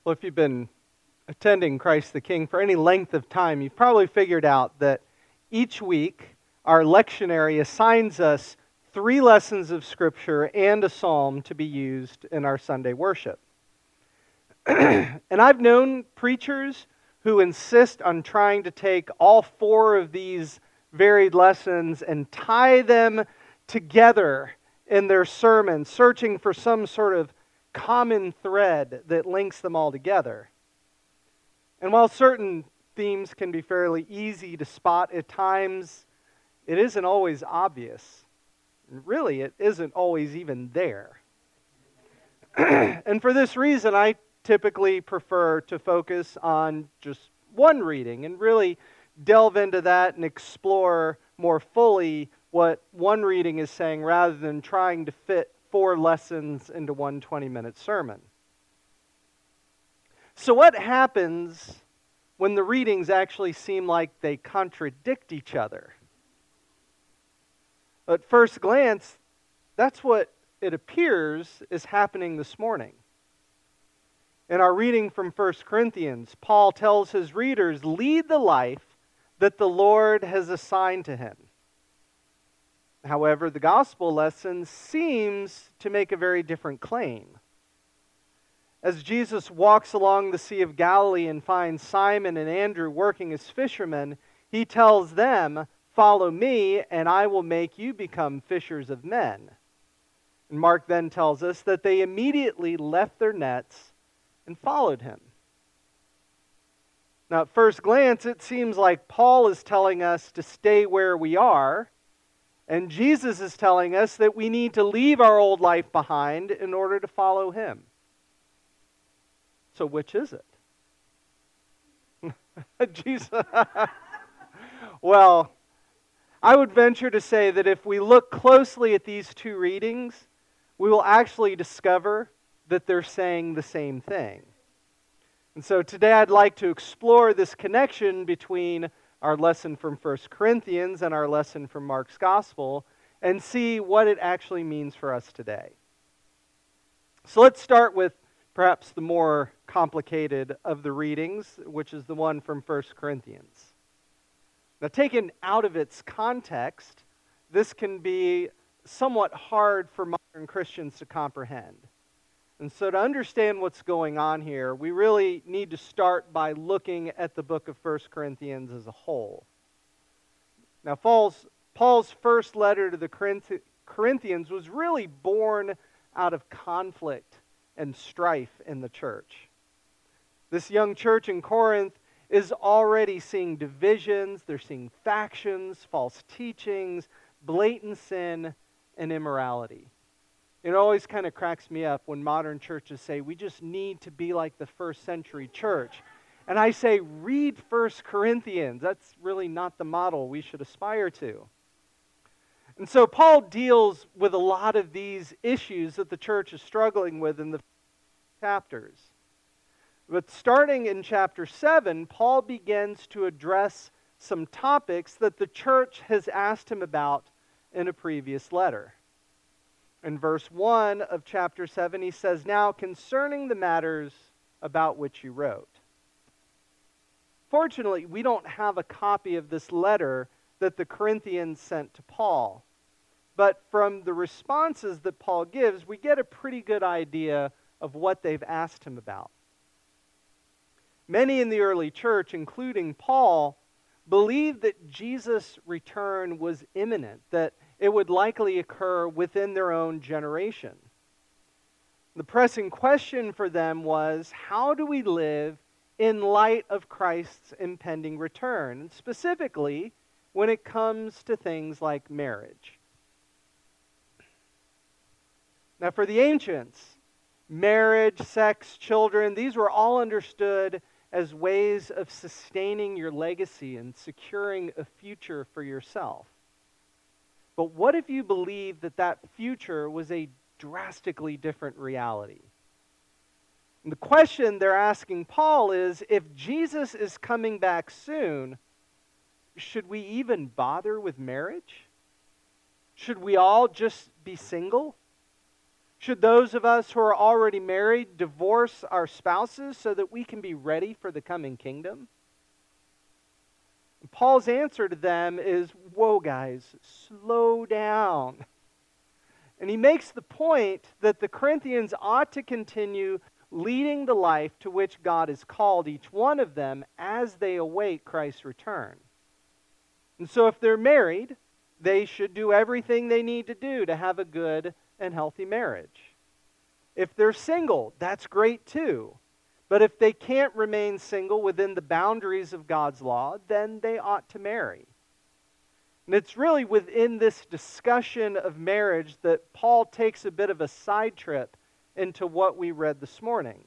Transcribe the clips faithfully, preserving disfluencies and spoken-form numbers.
Well, if you've been attending Christ the King for any length of time, you've probably figured out that each week our lectionary assigns us three lessons of Scripture and a psalm to be used in our Sunday worship. And I've known preachers who insist on trying to take all four of these varied lessons and tie them together in their sermon, searching for some sort of common thread that links them all together. And while certain themes can be fairly easy to spot at times, it isn't always obvious. Really, it isn't always even there. And for this reason, I typically prefer to focus on just one reading and really delve into that and explore more fully what one reading is saying rather than trying to fit four lessons into one twenty-minute sermon. So what happens when the readings actually seem like they contradict each other? At first glance, that's what it appears is happening this morning. In our reading from First Corinthians, Paul tells his readers, lead the life that the Lord has assigned to him. However, the gospel lesson seems to make a very different claim. As Jesus walks along the Sea of Galilee and finds Simon and Andrew working as fishermen, he tells them, follow me, and I will make you become fishers of men. And Mark then tells us that they immediately left their nets and followed him. Now, at first glance, it seems like Paul is telling us to stay where we are, and Jesus is telling us that we need to leave our old life behind in order to follow him. So which is it? Jesus. Well, I would venture to say that if we look closely at these two readings, we will actually discover that they're saying the same thing. And so today I'd like to explore this connection between our lesson from First Corinthians and our lesson from Mark's Gospel and see what it actually means for us today. So let's start with perhaps the more complicated of the readings, which is the one from First Corinthians. Now, taken out of its context, this can be somewhat hard for modern Christians to comprehend. And so to understand what's going on here, we really need to start by looking at the book of First Corinthians as a whole. Now, Paul's, Paul's first letter to the Corinthians was really born out of conflict and strife in the church. This young church in Corinth is already seeing divisions, they're seeing factions, false teachings, blatant sin, and immorality. It always kind of cracks me up when modern churches say, we just need to be like the first century church. And I say, read First Corinthians. That's really not the model we should aspire to. And so Paul deals with a lot of these issues that the church is struggling with in the chapters. But starting in chapter seven, Paul begins to address some topics that the church has asked him about in a previous letter. In verse one of chapter seven, he says, now concerning the matters about which you wrote. Fortunately, we don't have a copy of this letter that the Corinthians sent to Paul. But from the responses that Paul gives, we get a pretty good idea of what they've asked him about. Many in the early church, including Paul, believed that Jesus' return was imminent, that it would likely occur within their own generation. The pressing question for them was, how do we live in light of Christ's impending return, and specifically when it comes to things like marriage? Now, for the ancients, marriage, sex, children, these were all understood as ways of sustaining your legacy and securing a future for yourself. But what if you believed that that future was a drastically different reality? And the question they're asking Paul is, if Jesus is coming back soon, should we even bother with marriage? Should we all just be single? Should those of us who are already married divorce our spouses so that we can be ready for the coming kingdom? And Paul's answer to them is, whoa, guys, slow down. And he makes the point that the Corinthians ought to continue leading the life to which God has called each one of them as they await Christ's return. And so if they're married, they should do everything they need to do to have a good and healthy marriage. If they're single, that's great too. But if they can't remain single within the boundaries of God's law, then they ought to marry. And it's really within this discussion of marriage that Paul takes a bit of a side trip into what we read this morning.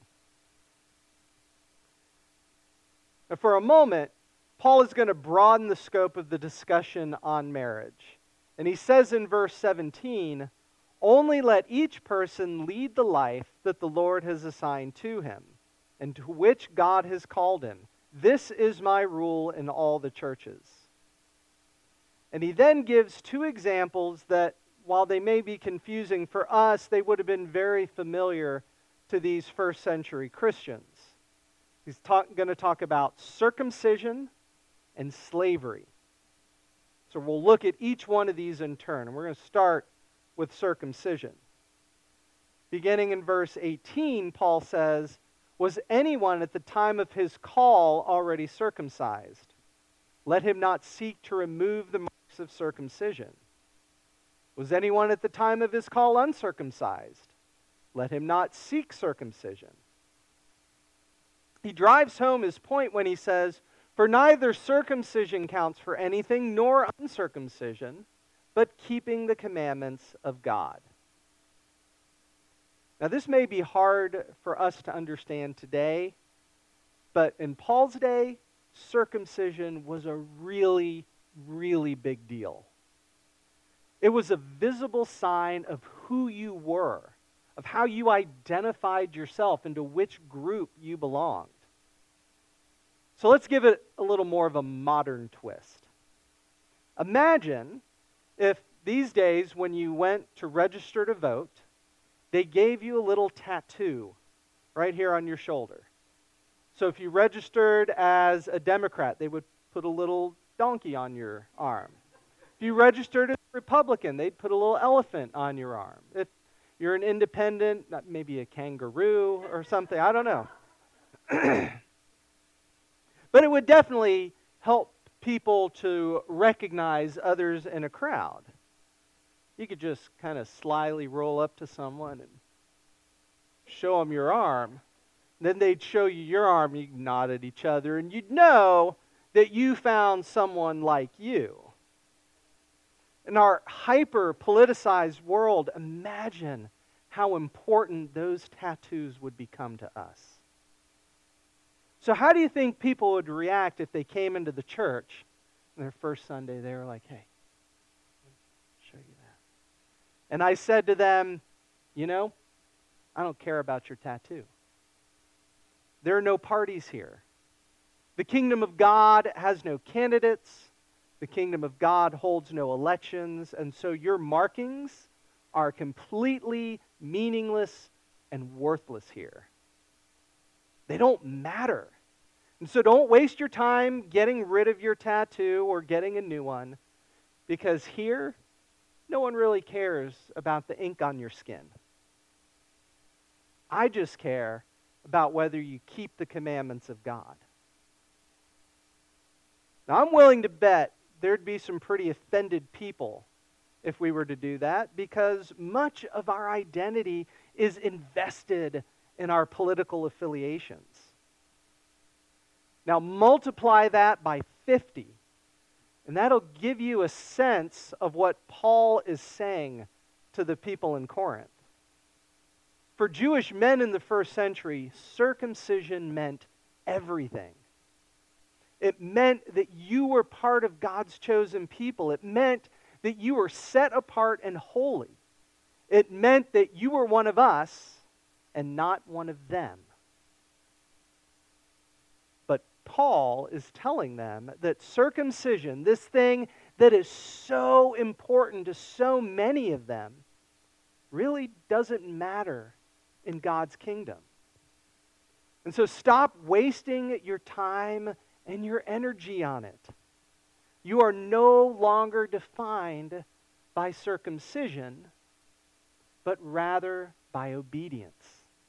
Now, for a moment, Paul is going to broaden the scope of the discussion on marriage. And he says in verse seventeen, "Only let each person lead the life that the Lord has assigned to him, and to which God has called him. This is my rule in all the churches." And he then gives two examples that, while they may be confusing for us, they would have been very familiar to these first century Christians. He's talk, going to talk about circumcision and slavery. So we'll look at each one of these in turn, and we're going to start with circumcision. Beginning in verse eighteen, Paul says, "Was anyone at the time of his call already circumcised? Let him not seek to remove the marks of circumcision. Was anyone at the time of his call uncircumcised? Let him not seek circumcision." He drives home his point when he says, "For neither circumcision counts for anything, nor uncircumcision, but keeping the commandments of God." Now, this may be hard for us to understand today, but in Paul's day, circumcision was a really, really big deal. It was a visible sign of who you were, of how you identified yourself and to which group you belonged. So let's give it a little more of a modern twist. Imagine if these days when you went to register to vote, they gave you a little tattoo right here on your shoulder. So if you registered as a Democrat, they would put a little donkey on your arm. If you registered as a Republican, they'd put a little elephant on your arm. If you're an independent, maybe a kangaroo or something, I don't know. But it would definitely help people to recognize others in a crowd. You could just kind of slyly roll up to someone and show them your arm. Then they'd show you your arm, and you'd nod at each other, and you'd know that you found someone like you. In our hyper-politicized world, imagine how important those tattoos would become to us. So how do you think people would react if they came into the church on their first Sunday? They were like, "Hey, I'll show you that." And I said to them, "You know, I don't care about your tattoo. There are no parties here. The kingdom of God has no candidates. The kingdom of God holds no elections. And so your markings are completely meaningless and worthless here. They don't matter. And so don't waste your time getting rid of your tattoo or getting a new one, because here, no one really cares about the ink on your skin. I just care about whether you keep the commandments of God." Now, I'm willing to bet there'd be some pretty offended people if we were to do that, because much of our identity is invested in our political affiliations. Now, multiply that by fifty, and that'll give you a sense of what Paul is saying to the people in Corinth. For Jewish men in the first century, circumcision meant everything. It meant that you were part of God's chosen people. It meant that you were set apart and holy. It meant that you were one of us and not one of them. But Paul is telling them that circumcision, this thing that is so important to so many of them, really doesn't matter in God's kingdom. And so stop wasting your time and your energy on it. You are no longer defined by circumcision, but rather by obedience.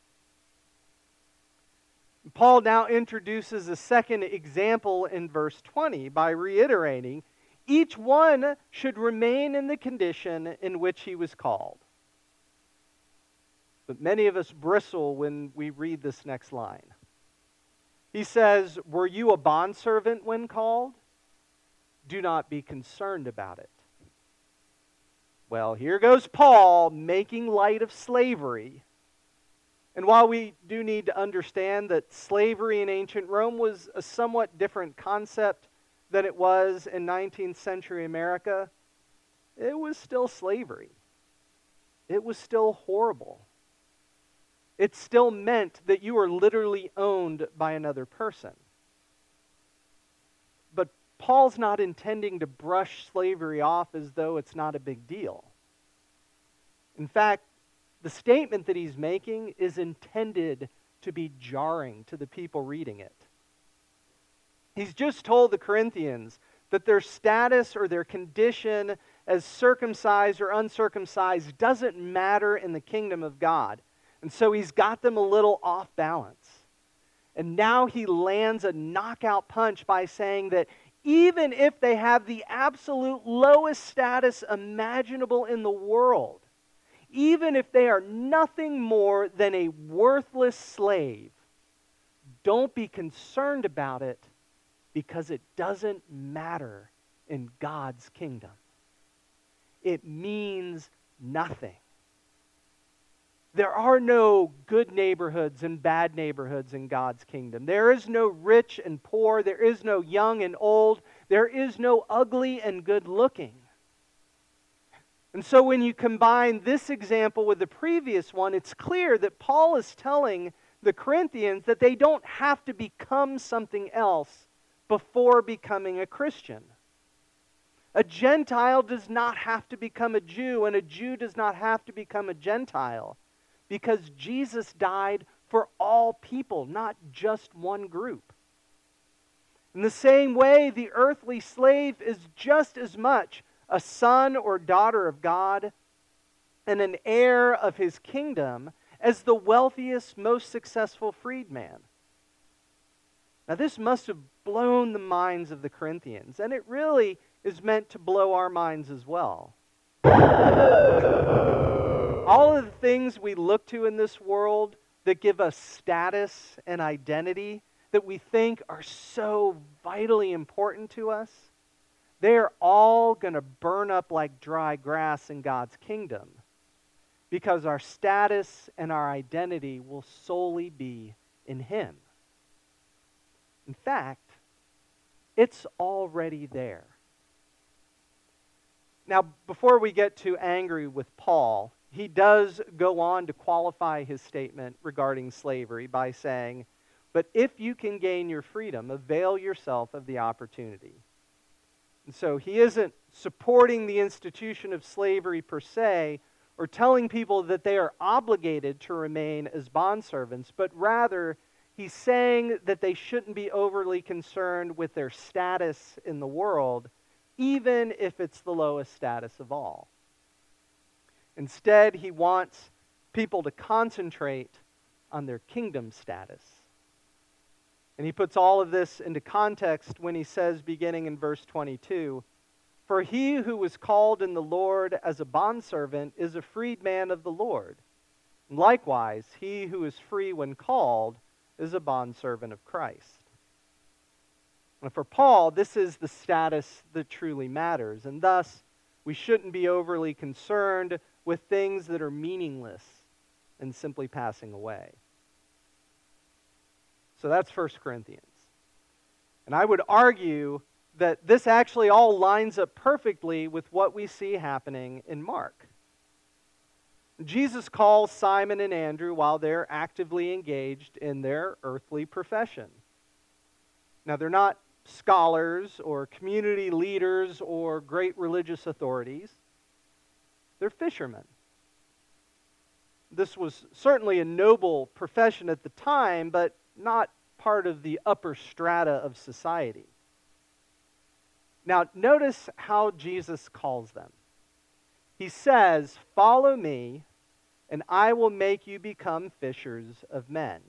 Paul now introduces a second example in verse twenty by reiterating, each one should remain in the condition in which he was called. But many of us bristle when we read this next line. He says, were you a bondservant when called? Do not be concerned about it. Well, here goes Paul making light of slavery. And while we do need to understand that slavery in ancient Rome was a somewhat different concept than it was in nineteenth century America, it was still slavery. It was still horrible. It still meant that you were literally owned by another person. But Paul's not intending to brush slavery off as though it's not a big deal. In fact, the statement that he's making is intended to be jarring to the people reading it. He's just told the Corinthians that their status or their condition as circumcised or uncircumcised doesn't matter in the kingdom of God. And so he's got them a little off balance. And now he lands a knockout punch by saying that even if they have the absolute lowest status imaginable in the world, even if they are nothing more than a worthless slave, don't be concerned about it because it doesn't matter in God's kingdom. It means nothing. There are no good neighborhoods and bad neighborhoods in God's kingdom. There is no rich and poor. There is no young and old. There is no ugly and good looking. And so when you combine this example with the previous one, it's clear that Paul is telling the Corinthians that they don't have to become something else before becoming a Christian. A Gentile does not have to become a Jew, and a Jew does not have to become a Gentile, because Jesus died for all people, not just one group. In the same way, the earthly slave is just as much a son or daughter of God and an heir of his kingdom as the wealthiest, most successful freedman. Now, this must have blown the minds of the Corinthians, and it really is meant to blow our minds as well. All of the things we look to in this world that give us status and identity that we think are so vitally important to us, they're all going to burn up like dry grass in God's kingdom because our status and our identity will solely be in Him. In fact, it's already there. Now, before we get too angry with Paul, he does go on to qualify his statement regarding slavery by saying, "But if you can gain your freedom, avail yourself of the opportunity." And so he isn't supporting the institution of slavery per se, or telling people that they are obligated to remain as bondservants, but rather he's saying that they shouldn't be overly concerned with their status in the world, even if it's the lowest status of all. Instead, he wants people to concentrate on their kingdom status. And he puts all of this into context when he says, beginning in verse twenty-two, "For he who was called in the Lord as a bondservant is a freedman of the Lord. And likewise, he who is free when called is a bondservant of Christ." And for Paul, this is the status that truly matters, and thus we shouldn't be overly concerned with things that are meaningless and simply passing away. So that's First Corinthians. And I would argue that this actually all lines up perfectly with what we see happening in Mark. Jesus calls Simon and Andrew while they're actively engaged in their earthly profession. Now, they're not scholars or community leaders or great religious authorities. They're fishermen. This was certainly a noble profession at the time, but not part of the upper strata of society. Now, notice how Jesus calls them. He says, "Follow me, and I will make you become fishers of men."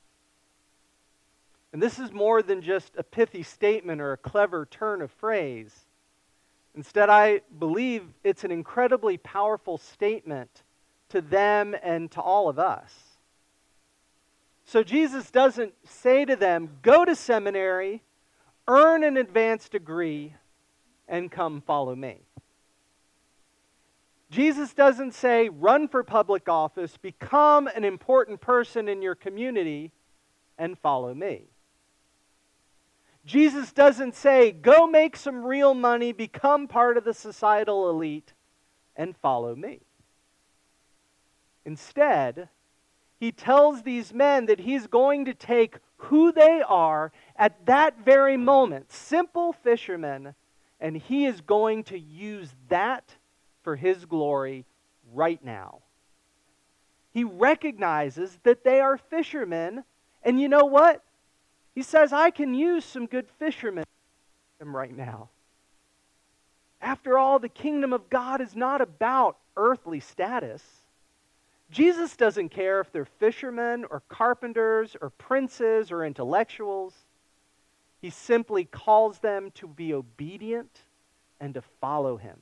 And this is more than just a pithy statement or a clever turn of phrase. Instead, I believe it's an incredibly powerful statement to them and to all of us. So Jesus doesn't say to them, "Go to seminary, earn an advanced degree, and come follow me." Jesus doesn't say, "Run for public office, become an important person in your community, and follow me." Jesus doesn't say, "Go make some real money, become part of the societal elite, and follow me." Instead, he tells these men that he's going to take who they are at that very moment, simple fishermen, and he is going to use that for his glory right now. He recognizes that they are fishermen, and you know what? He says, "I can use some good fishermen right now." After all, the kingdom of God is not about earthly status. Jesus doesn't care if they're fishermen or carpenters or princes or intellectuals. He simply calls them to be obedient and to follow him.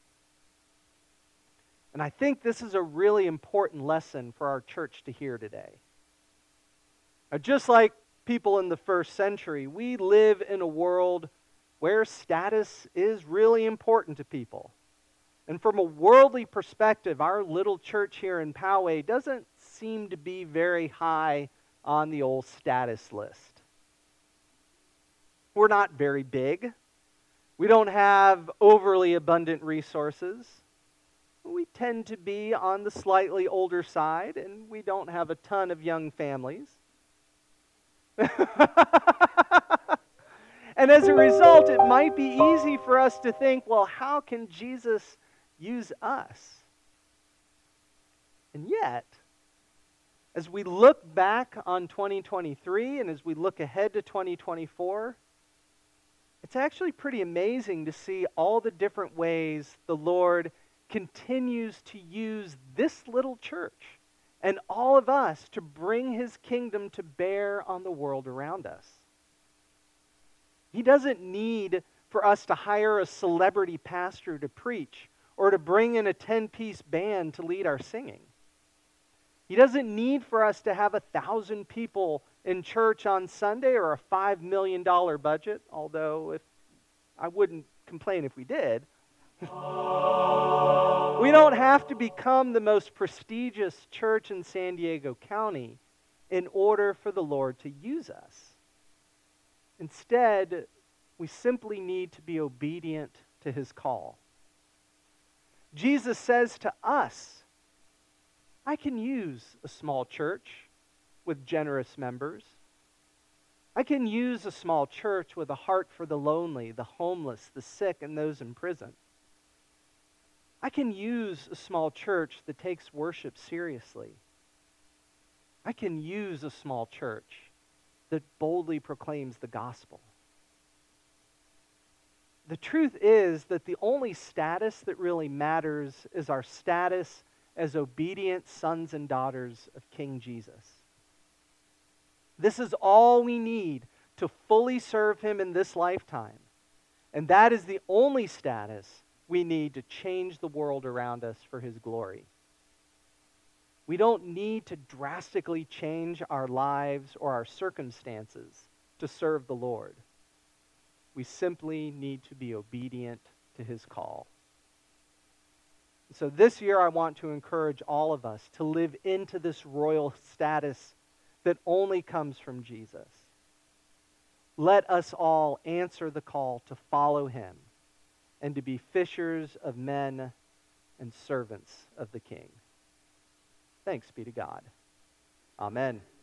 And I think this is a really important lesson for our church to hear today. Now, just like people in the first century, we live in a world where status is really important to people. And from a worldly perspective, our little church here in Poway doesn't seem to be very high on the old status list. We're not very big. We don't have overly abundant resources. We tend to be on the slightly older side, and we don't have a ton of young families. And as a result, it might be easy for us to think, well, how can Jesus use us? And yet, as we look back on twenty twenty-three and as we look ahead to twenty twenty-four, it's actually pretty amazing to see all the different ways the Lord continues to use this little church and all of us to bring his kingdom to bear on the world around us. He doesn't need for us to hire a celebrity pastor to preach or to bring in a ten-piece band to lead our singing. He doesn't need for us to have a thousand people in church on Sunday or a five million dollars budget, although if I wouldn't complain if we did. We don't have to become the most prestigious church in San Diego County in order for the Lord to use us. Instead, we simply need to be obedient to his call. Jesus says to us, I can use a small church with generous members. I can use a small church with a heart for the lonely, the homeless, the sick, and those in prison. I can use a small church that takes worship seriously. I can use a small church that boldly proclaims the gospel. The truth is that the only status that really matters is our status as obedient sons and daughters of King Jesus. This is all we need to fully serve him in this lifetime. And that is the only status we need to change the world around us for his glory. We don't need to drastically change our lives or our circumstances to serve the Lord. We simply need to be obedient to his call. So this year I want to encourage all of us to live into this royal status that only comes from Jesus. Let us all answer the call to follow him and to be fishers of men and servants of the King. Thanks be to God. Amen.